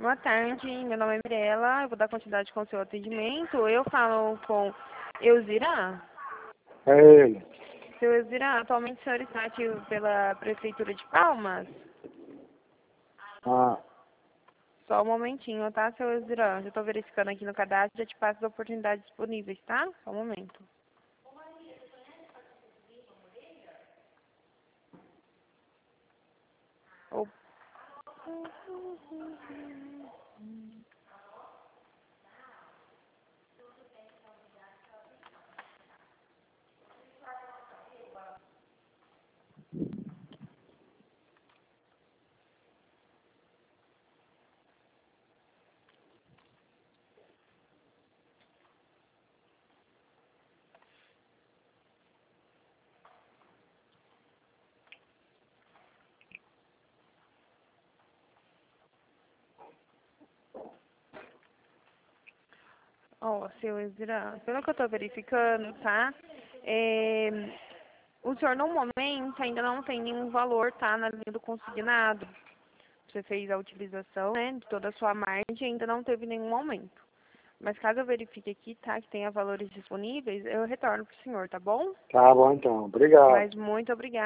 Boa tarde, meu nome é Mirella, eu vou dar continuidade com o seu atendimento. Eu falo com Elzira. É ele. Seu Elzira, atualmente o senhor está ativo pela Prefeitura de Palmas? Ah, Só um momentinho, tá, seu Elzira? Já estou verificando aqui no cadastro, já te passo as oportunidades disponíveis, tá? Só um momento. Opa. Ó, seu Elzira, pelo que eu estou verificando, tá? O senhor, no momento, ainda não tem nenhum valor, tá, na linha do consignado. Você fez a utilização, né, de toda a sua margem e ainda não teve nenhum aumento. Mas caso eu verifique aqui, tá, que tenha valores disponíveis, eu retorno para o senhor, tá bom? tá bom então. Obrigado. Mas muito obrigada.